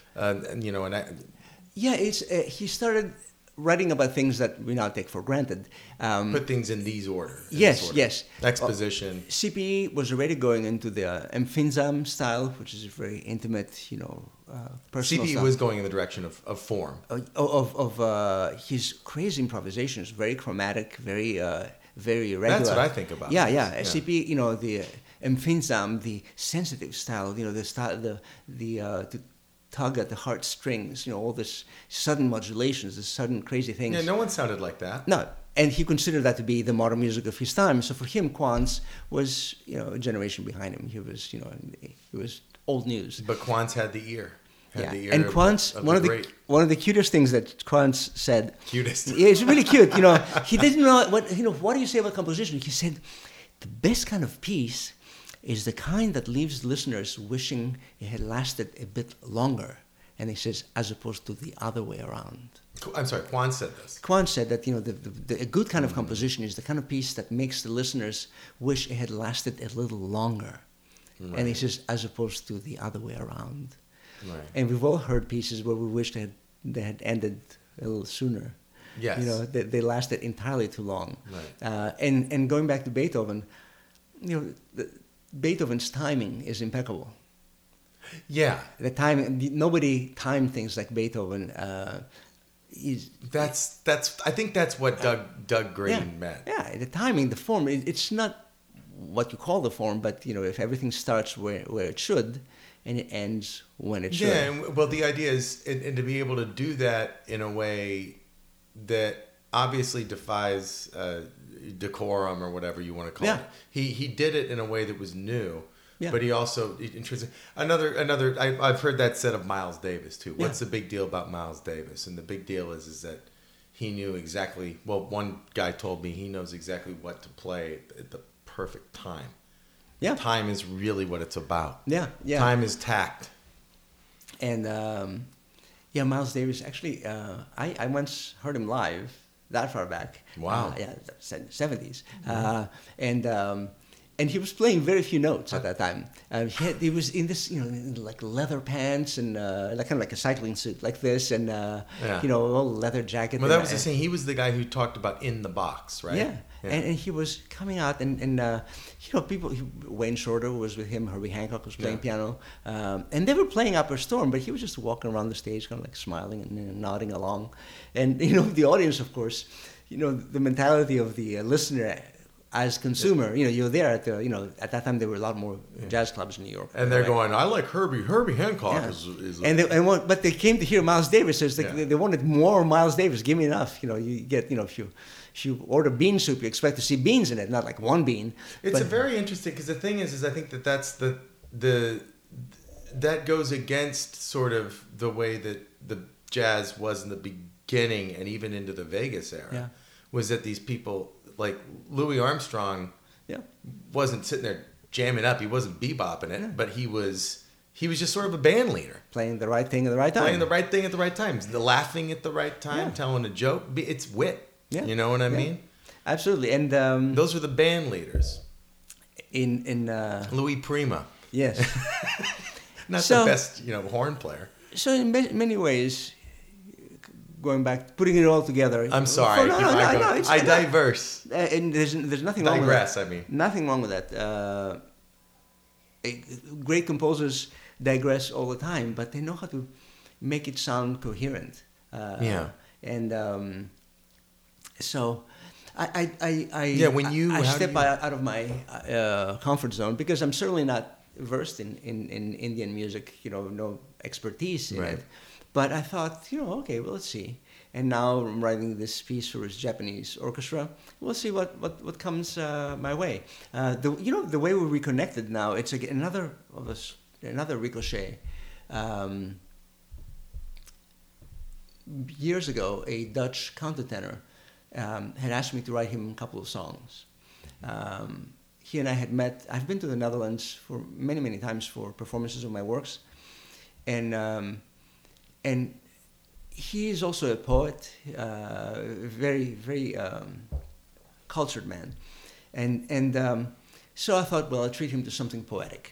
he started writing about things that we now take for granted. Put things in these order. Yes. Exposition. CPE was already going into the Empfinzam style, which is a very intimate, personal CPE style. was going in the direction of form. Of his crazy improvisations, very chromatic, very irregular. That's what I think about. Yeah. CPE, the Empfinzam, the sensitive style, the style, the tug at the heartstrings, all this sudden modulations, this sudden crazy things. Yeah, no one sounded like that. No, and he considered that to be the modern music of his time. So for him, Quanz was, a generation behind him. He was, he was old news. But Quanz had the ear. And Quanz, one of the cutest things that Quanz said. Cutest. Yeah, it's really cute. He didn't know what do you say about composition? He said, the best kind of piece is the kind that leaves listeners wishing it had lasted a bit longer. And he says, as opposed to the other way around. I'm sorry, Quanz said this. Quanz said that, a good kind of composition is the kind of piece that makes the listeners wish it had lasted a little longer. Right. And he says, as opposed to the other way around. Right. And we've all heard pieces where we wish they had ended a little sooner. Yes. They lasted entirely too long. Right. And going back to Beethoven, Beethoven's timing is impeccable. Yeah. The time, nobody timed things like Beethoven. That's I think that's what Doug Graydon meant. Yeah, the timing, the form. It's not what you call the form, but if everything starts where it should, and it ends when it should. Yeah, well, the idea is, and to be able to do that in a way that obviously defies decorum or whatever you want to call it. He did it in a way that was new, but he also intrinsic. I've heard that said of Miles Davis too. What's the big deal about Miles Davis? And the big deal is that he knew exactly. Well, one guy told me he knows exactly what to play at the perfect time. Yeah, time is really what it's about. Yeah. Time is tact. And Miles Davis. Actually, I once heard him live. That far back. Wow. 70s. And he was playing very few notes at that time. He was in this, in like leather pants and kind of like a cycling suit like this, and all leather jacket. Well, that was the thing. He was the guy who talked about in the box, right? Yeah. And he was coming out, and people. Wayne Shorter was with him. Herbie Hancock was playing piano, and they were playing Upper Storm, but he was just walking around the stage, kind of like smiling and nodding along, and the audience, of course, the mentality of the listener as consumer. You're there at the at that time there were a lot more jazz clubs in New York, and they're going, I like Herbie Hancock. Yeah. But they came to hear Miles Davis, so it's like they wanted more Miles Davis. Give me enough. You get if you order bean soup, you expect to see beans in it, not like one bean. It's a very interesting, because the thing is I think that's that goes against sort of the way that the jazz was in the beginning and even into the Vegas era. Was that these people like Louis Armstrong wasn't sitting there jamming up, he wasn't bebopping it, but he was just sort of a band leader, playing the right thing at the right time, laughing at the right time, telling a joke. It's wit. Yeah. You know what I mean? Absolutely. And those were the band leaders. In Louis Prima. Yes. Not the best, horn player. So in many ways, going back, putting it all together. I'm sorry. I diverse. And there's nothing wrong with that. Nothing wrong with that. Great composers digress all the time, but they know how to make it sound coherent. And So when I how step do you- out of my comfort zone because I'm certainly not versed in Indian music, no expertise in Right. it. But I thought, okay, well, let's see. And now I'm writing this piece for his Japanese orchestra. We'll see what comes my way. The way we reconnected now, it's another ricochet. Years ago, a Dutch countertenor had asked me to write him a couple of songs. He and I had met. I've been to the Netherlands for many, many times for performances of my works, and he is also a poet, very, very cultured man, and so I thought, well, I'll treat him to something poetic,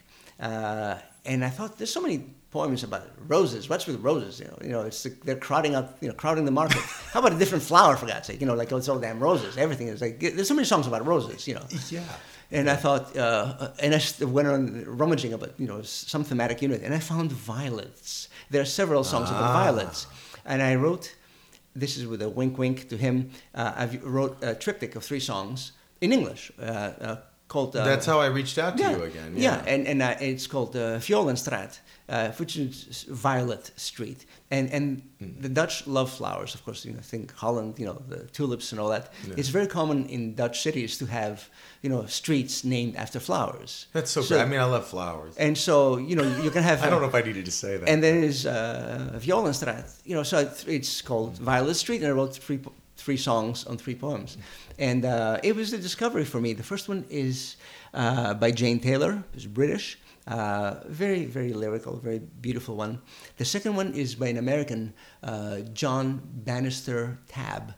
and I thought there's so many poems about roses. What's with roses? They're crowding the market. How about a different flower, for God's sake? Like, it's all damn roses. Everything is like, there's so many songs about roses. Yeah. And I thought, and I went on rummaging about, some thematic unit, and I found violets. There are several songs about violets, and I wrote. This is with a wink, wink to him. I wrote a triptych of 3 songs in English. Called, that's how I reached out to you again. Yeah, and it's called Violenstraat, which is Violet Street. And the Dutch love flowers, of course. Think Holland, the tulips and all that. Yeah. It's very common in Dutch cities to have, streets named after flowers. That's so great. I mean, I love flowers. And so, you can have. I don't know if I needed to say that. And then there's Violenstraat. So it's called Violet Street, and I wrote 3 songs on 3 poems. And it was a discovery for me. The first one is by Jane Taylor, who's British. Very, very lyrical, very beautiful one. The second one is by an American, John Bannister Tabb.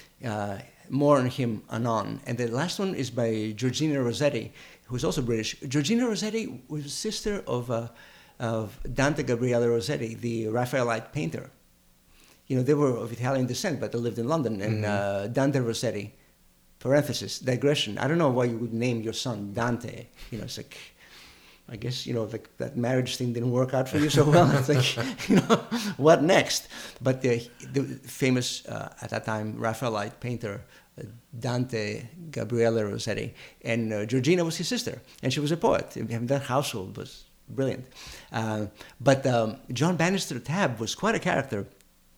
More on him anon. And the last one is by Georgina Rossetti, who's also British. Georgina Rossetti was sister of Dante Gabriele Rossetti, the Raphaelite painter. They were of Italian descent, but they lived in London. And Dante Rossetti, parenthesis, digression. I don't know why you would name your son Dante. It's like, I guess, like that marriage thing didn't work out for you so well. It's like, what next? But the famous, at that time, Raphaelite painter, Dante Gabriele Rossetti, and Georgina was his sister, and she was a poet. And that household was brilliant. But John Bannister Tabb was quite a character.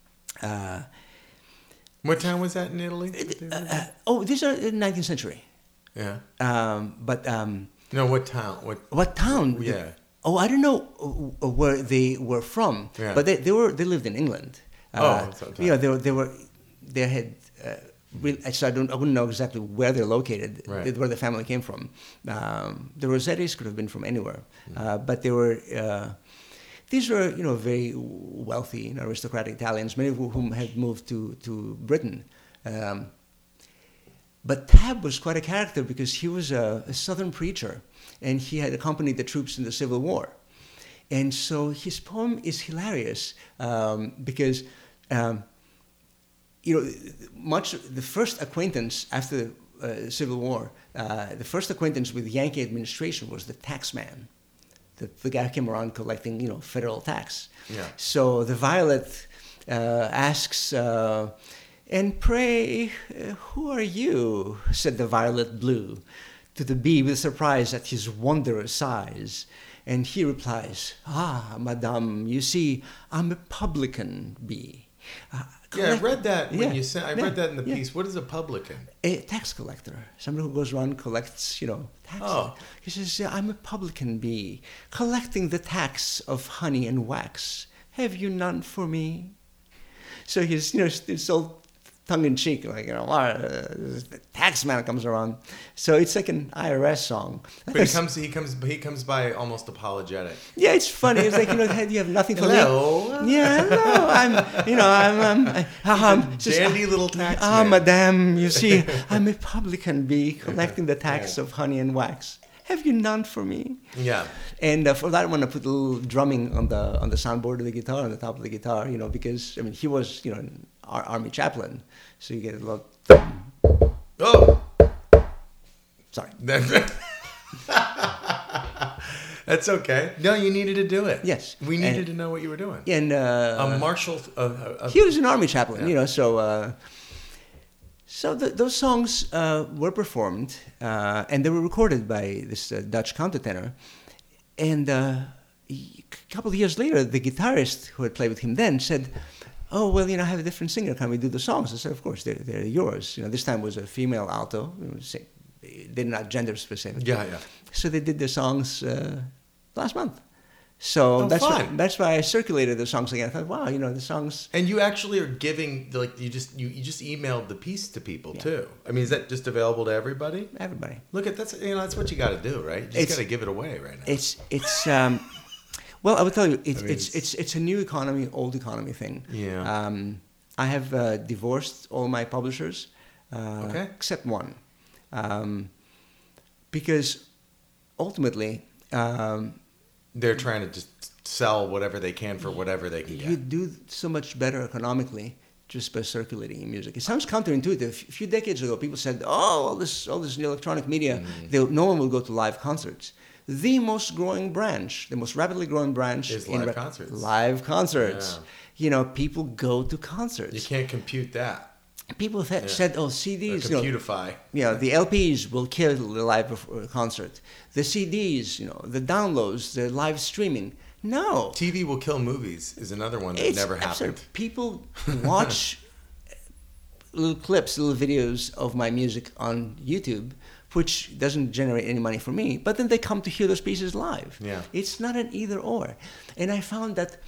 What time was that in Italy? These are in the 19th century. Yeah. No, what town? What town? Yeah. I don't know where they were from, yeah. But they lived in England. They had. So I wouldn't know exactly where they're located, right. Where the family came from. The Rossettis could have been from anywhere, but they were. These were, very wealthy, aristocratic Italians, many of whom had moved to Britain. But Tabb was quite a character because he was a Southern preacher, and he had accompanied the troops in the Civil War. And so his poem is hilarious because, the first acquaintance after the Civil War, the first acquaintance with the Yankee administration was the tax man. The guy who came around collecting, federal tax. Yeah. So the violet asks, and pray, who are you? Said the violet blue to the bee with surprise at his wondrous size. And he replies, madame, you see, I'm a publican bee. I read that when you said. I read that in the piece. What is a publican? A tax collector, somebody who goes around and collects, taxes. Oh. He says, I'm a publican bee, collecting the tax of honey and wax. Have you none for me? So he's, it's all tongue-in-cheek, like, the tax man comes around. So it's like an IRS song. But he comes by almost apologetic. Yeah, it's funny. It's like, you have nothing for hello. me. Yeah, hello. I'm dandy little tax man. Madame, you see, I'm a publican bee collecting the tax of honey and wax. Have you none for me? Yeah. And for that one, I put a little drumming on the soundboard of the guitar, on the top of the guitar, because, he was, an army chaplain. So you get a lot. Oh! Sorry. That's okay. No, you needed to do it. Yes. We needed to know what you were doing. And a marshal. He was an army chaplain, so. So those songs were performed, and they were recorded by this Dutch countertenor. And a couple of years later, the guitarist who had played with him then said, "Oh, well, I have a different singer. Can we do the songs?" I said, "Of course, they're yours." This time was a female alto. They're not gender specific. Yeah. So they did the songs last month. So that's why I circulated the songs again. I thought, wow, the songs. And you actually are giving you just emailed the piece to people too. I mean, is that just available to everybody? Everybody. Look at that's what you got to do, right? You just got to give it away right now. It's well, I would tell you, it's a new economy, old economy thing. Yeah. I have divorced all my publishers, except one, because ultimately. They're trying to just sell whatever they can for whatever they can get. You do so much better economically just by circulating your music. It sounds counterintuitive. A few decades ago, people said, "Oh, all this new electronic media, no one will go to live concerts." The most rapidly growing branch is live concerts. Live concerts. Yeah. People go to concerts. You can't compute that. People said, "Oh, CDs, computify." The LPs will kill the live concert. The CDs, the downloads, the live streaming. No, TV will kill movies is another one that never happened. Absurd. People watch little clips, little videos of my music on YouTube, which doesn't generate any money for me. But then they come to hear those pieces live. Yeah, it's not an either or. And I found that,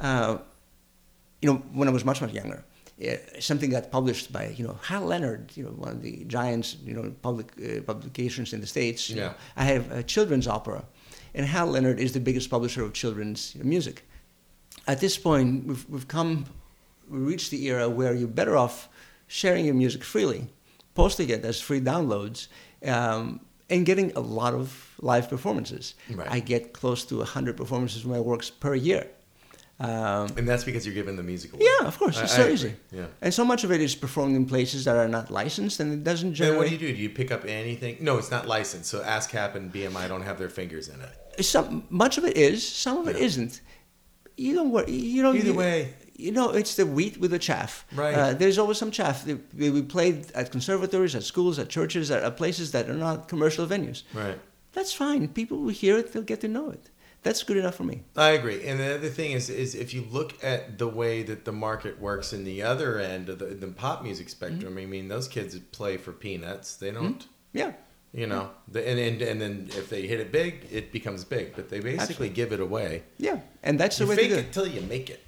when I was much younger. Something got published by Hal Leonard, one of the giants, publications in the States. I have a children's opera, and Hal Leonard is the biggest publisher of children's music. At this point, we reached the era where you're better off sharing your music freely, posting it as free downloads, and getting a lot of live performances. Right. I get close to 100 performances of my works per year. And that's because you're giving the music away. Yeah, of course. It's so easy. Yeah. And so much of it is performed in places that are not licensed, and it doesn't generate... And what do? Do you pick up anything? No, it's not licensed. So ASCAP and BMI don't have their fingers in it. Much of it is. Some of it isn't. You don't worry. Either way. It's the wheat with the chaff. Right. There's always some chaff. We played at conservatories, at schools, at churches, at places that are not commercial venues. Right. That's fine. People will hear it. They'll get to know it. That's good enough for me. I agree. And the other thing is if you look at the way that the market works in the other end of the pop music spectrum, I mean, those kids play for peanuts. They don't. Yeah. And then if they hit it big, it becomes big. But they basically give it away. Yeah, and that's the way to do it. You fake it till you make it.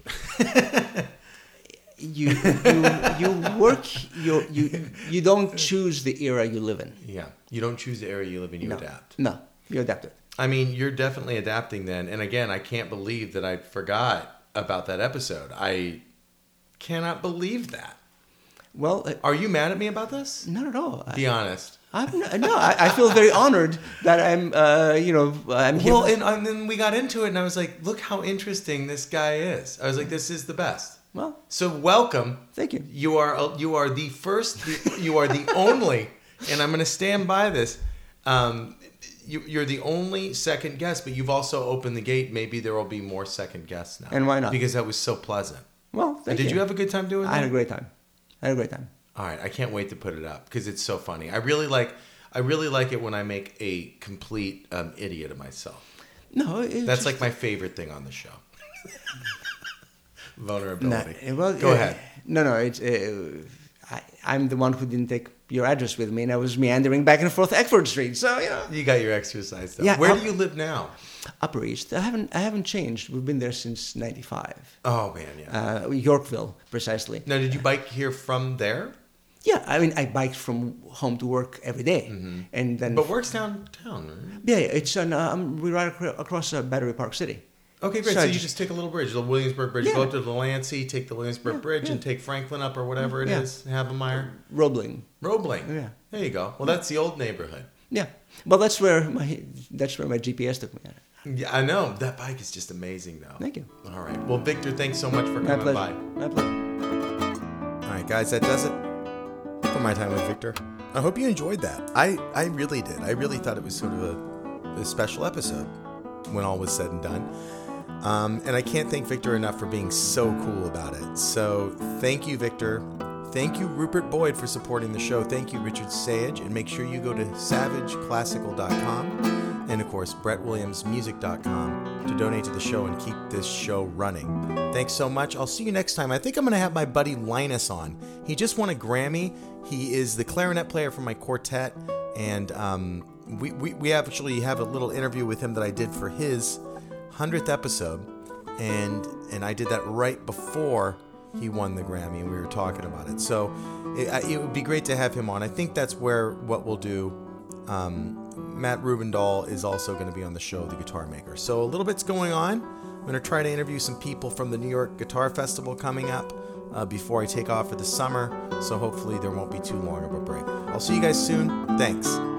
You work. You don't choose the era you live in. Yeah, you don't choose the era you live in. You adapt. No, you adapt it. I mean, you're definitely adapting then. And again, I can't believe that I forgot about that episode. I cannot believe that. Well, are you mad at me about this? Not at all. Be honest. I feel very honored that I'm here. Well, and then we got into it, and I was like, look how interesting this guy is. I was like, this is the best. Well, so welcome. Thank you. You are the first. You are the only, and I'm going to stand by this. You're the only second guest, but you've also opened the gate. Maybe there will be more second guests now. And why not? Because that was so pleasant. Well, thank you. Did you have a good time doing that? I had a great time. All right, I can't wait to put it up because it's so funny. I really like it when I make a complete idiot of myself. No, that's like my favorite thing on the show. Vulnerability. Well, go ahead. No, it's I'm the one who didn't take your address with me, and I was meandering back and forth Eckford Street. So you got your exercise though. Yeah, Where do you live now? Upper East. I haven't changed. We've been there since '95. Oh man, yeah. Yorkville, precisely. Now, did you bike here from there? Yeah, I mean, I biked from home to work every day, and then. But work's downtown, right? Yeah, it's we're right across Battery Park City. Okay, great. So you just take a little bridge, the Williamsburg Bridge. Go up to Delancey, take the Williamsburg Bridge, and take Franklin up or whatever it is. Havemeyer. Roebling. Yeah. There you go. Well, that's the old neighborhood. Yeah. Well, that's where my GPS took me. Yeah, I know. That bike is just amazing, though. Thank you. All right. Well, Victor, thanks so much for coming by. My pleasure. All right, guys, that does it for my time with Victor. I hope you enjoyed that. I really did. I really thought it was sort of a special episode when all was said and done. And I can't thank Victor enough for being so cool about it. So thank you, Victor. Thank you, Rupert Boyd, for supporting the show. Thank you, Richard Sage. And make sure you go to savageclassical.com and, of course, BrettWilliamsMusic.com to donate to the show and keep this show running. Thanks so much. I'll see you next time. I think I'm going to have my buddy Linus on. He just won a Grammy. He is the clarinet player for my quartet, and we actually have a little interview with him that I did for his 100th episode, and I did that right before he won the Grammy, and we were talking about it. So it would be great to have him on. I think that's what we'll do. Matt Rubendahl is also going to be on the show, The Guitar Maker. So a little bit's going on. I'm going to try to interview some people from the New York Guitar Festival coming up before I take off for the summer. So hopefully there won't be too long of a break. I'll see you guys soon. Thanks.